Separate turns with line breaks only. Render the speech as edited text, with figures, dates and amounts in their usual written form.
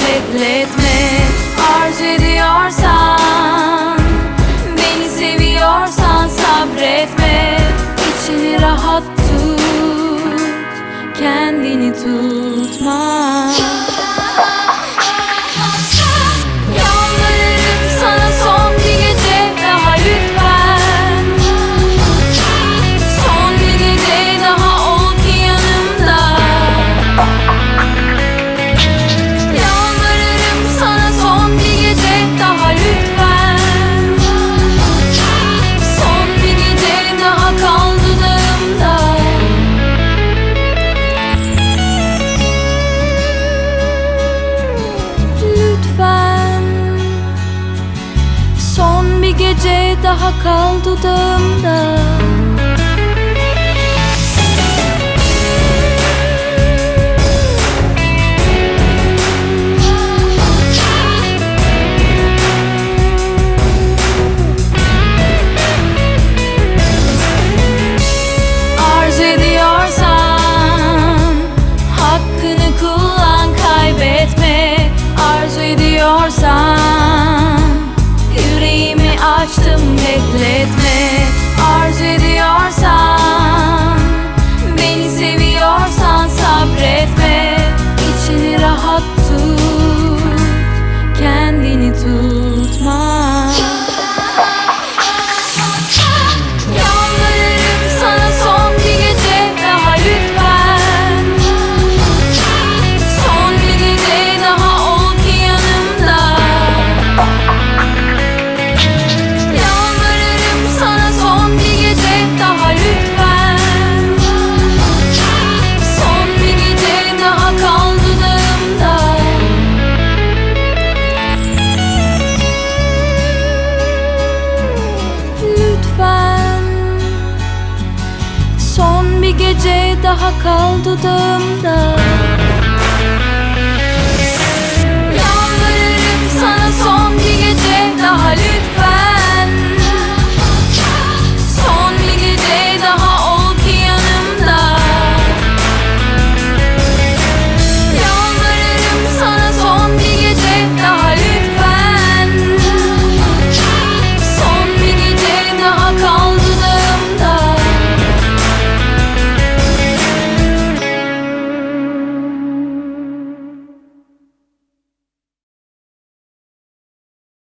bekletme. Arzu ediyorsan, beni seviyorsan sabretme. İçini rahat tut, kendini tutma. Yalvarırım sana son bir gece daha lütfen. Son bir gece daha ol ki yanımda. Yalvarırım sana son bir gece daha lütfen. Son bir gece daha kal dudağımda. Lütfen. Son bir gece daha kal dudağımda. Arzu ediyorsan, hakkını kullan, kaybetme. Arzu ediyorsan, yüreğimi açtım, bekletme. Arzu ediyorsan, beni seviyorsan sabretme. İçini rahat tut, kendini tutma. Yalvarırım sana son bir gece daha lütfen. Son bir gece daha ol ki yanımda. Yalvarırım sana son bir gece daha lütfen. Son bir gece daha kal dudağımda. Lütfen. Son bir gece daha kal dudağımda.